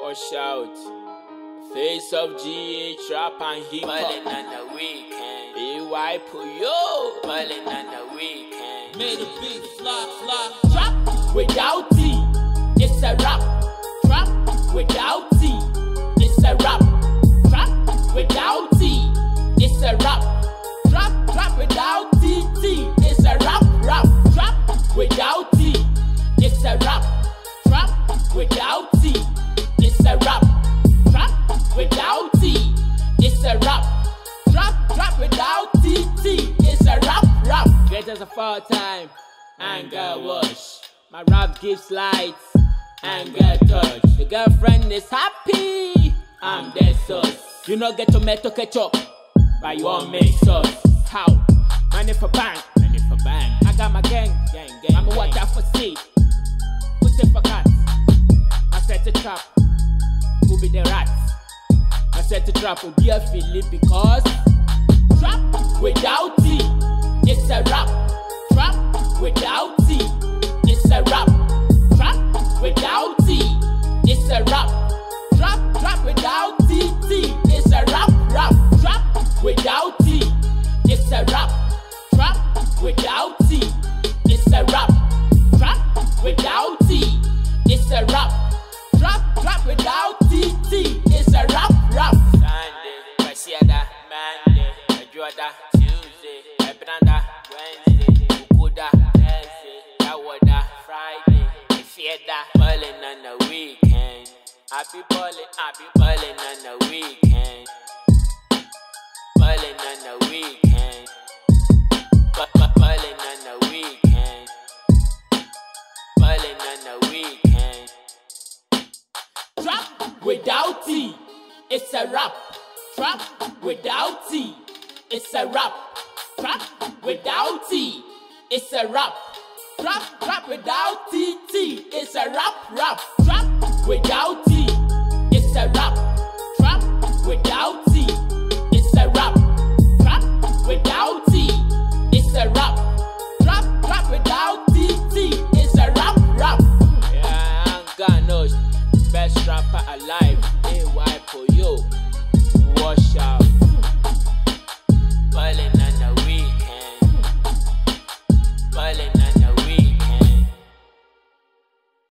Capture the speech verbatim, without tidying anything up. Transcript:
or shout. Face of G H rap and hip hop. Ballin' on the weekend. A Y Puyo. Ballin' on the weekend. Made a beat fly, fly. Trap without T, it's a rap. Trap without T, it's a rap. Trap without T, it's a rap. Trap, trap without T, T, it's a rap, rap. Trap without T, it's a rap. Trap without T, it's a rap. Trap without T, it's a rap. Trap, trap without T, T, it's a rap, rap. Get us a fall time, anger wash. My rap gives lights, anger touch. The girlfriend is happy, I'm the sauce. You know get tomato ketchup, but you won't make sauce. How? Money for bang, money for bang. I got my gang, gang, gang. I'ma watch out for seed, put it for cats. I set the trap, who be the rats? I set the trap, will be a Philip because trap without T, it's a rap. Trap without T, it's a rap. Trap without T, it's a rap. Trap, trap without T, T, it's a rap, rap. Trap without T, it's a rap. Trap without T, it's a rap. Trap without T, it's a rap. Trap, trap without T, T, it's a rap, rap. Sunday, Pasiada, Monday, Ajuada, Tuesday, Ebranda, Wednesday, Ukuda, Thursday, Yawada, Friday, Fieda. Ballin' on the weekend. I be ballin', I be ballin' on the weekend. Ballin' on the weekend. Ballin' on the weekend. Ballin' on the weekend. Trap without T, it's a rap. Trap without T, it's a rap. Trap without T, it's a rap. Trap, trap without T, T, it's a rap, rap. Trap without T, it's a rap. Trap without